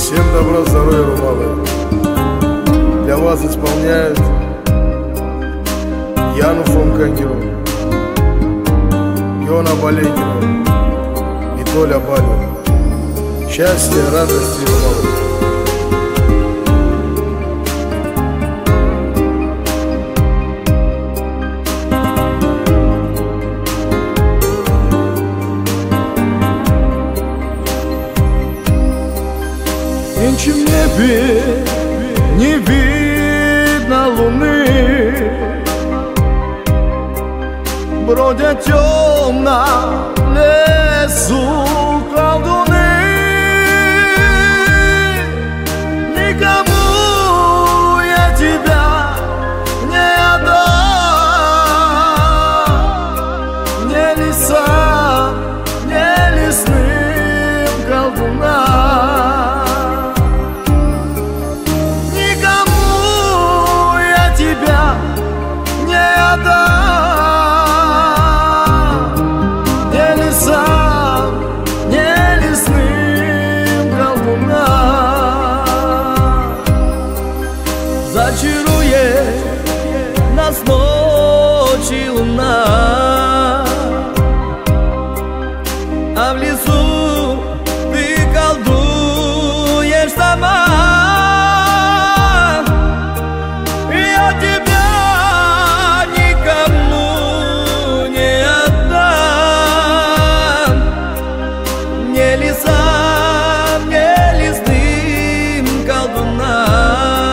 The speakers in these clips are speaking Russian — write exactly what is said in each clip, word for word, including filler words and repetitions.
Всем добра, здоровья, румалы. Для вас исполняют Яну Фомкангеру, Йона Балегину и Толя Балю. Счастья, радости, румалы. Нынче в небе не видно луны, бродят темно в лесу колдуны. Никому я тебя не отдам, не лесам, не лесным колдунам. Зачарует нас ночи луна, а в лесу ты колдуешь сама. Я тебя никому не отдам, не лесам, не лесным колдунам.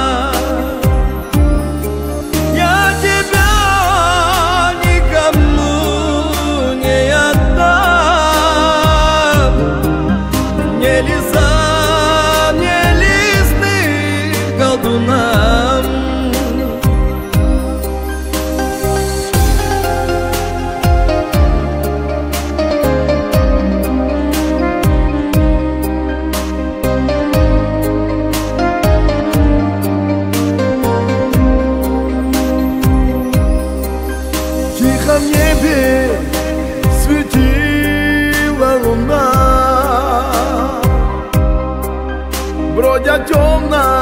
Тихо в небе светила луна, бродят темно